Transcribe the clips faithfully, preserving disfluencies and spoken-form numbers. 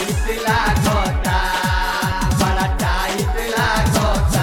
Tight लागता बड़ा tight लागता।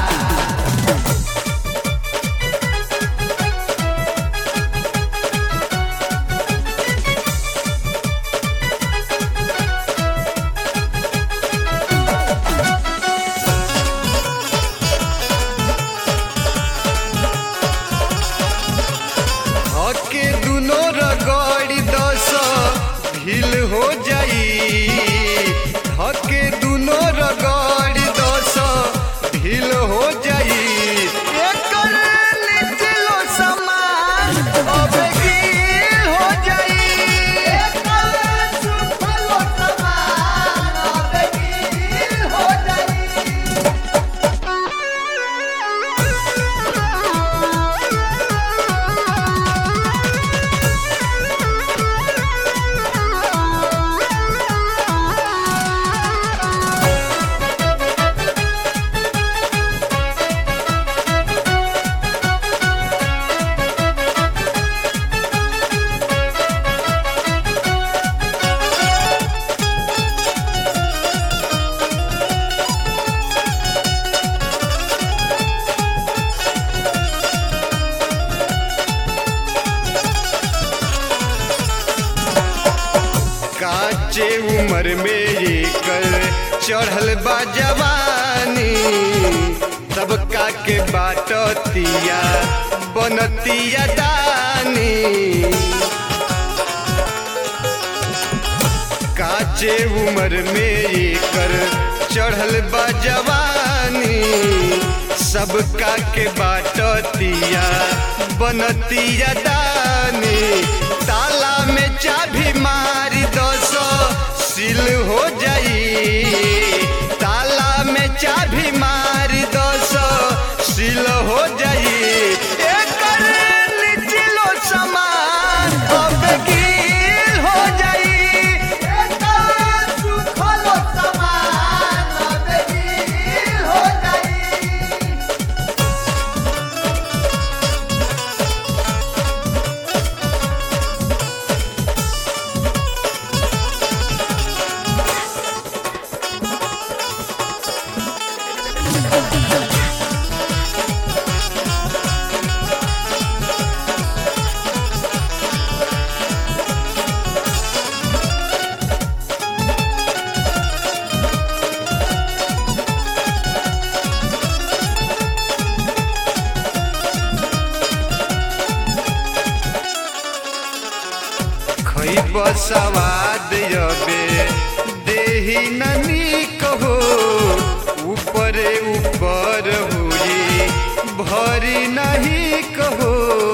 हके दुनो रगड़ी दस ढील हो जाई। हके दुनो रगड़ी दस ढील हो जाई। एकर निचलो सामान अब गील हो जाई। एकर सुखलो सामान अब गील हो जाई। काचे उम्र में एकर चढ़ल बा जवानी। सबका के बाटतिया बनतिया दानी। काचे उम्र में एकर चढ़ल बा जवानी। सबका के बाटतिया बनतिया दानी। ताला में चाबी मारी दस सील हो जाई। ताला में चाबी मारी दस सील हो जाई। एकर निचलो सामान अब गील हो जाई। एकर सुखलो सामान अब गील हो जाई। खइब सवाद यबे देही ननी कहो। ऊपरे ऊपर हुई भरी नहीं कहो।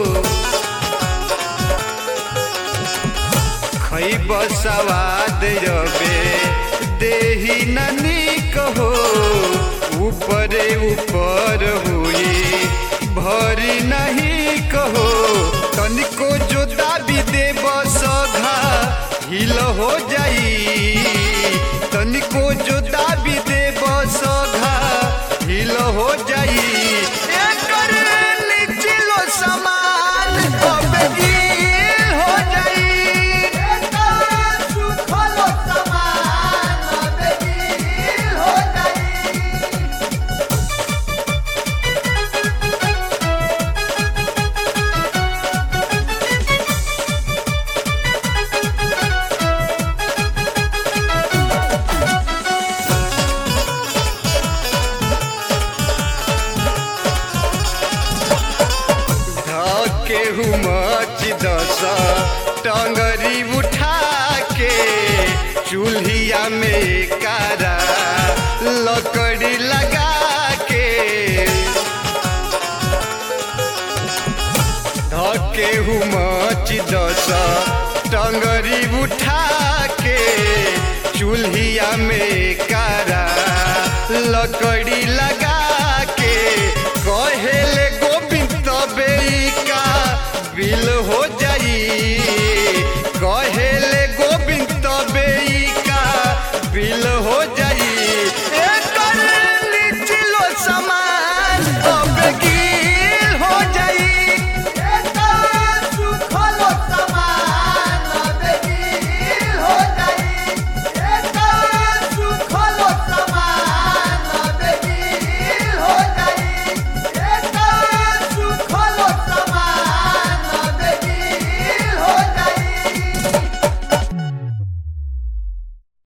खइब सवाद यबे देही ननी कहो। ऊपरे ऊपर हुई भरी नहीं कहो। तनिको जो दाबी दे बसघा हिल हो जाई। तनिको जो दाबी दे बसघा हिल हो जाई। एकर निचलो सामान अब गील हो जाई। एकर सुखलो सामान अब गील हो जाई। केहू मच दस टंगरी उठा के। चूल्हिया में कारा लकड़ी लगा के। केहू मच दस टंगरी उठा के। चूल्हिया में कारा लकड़ी लगा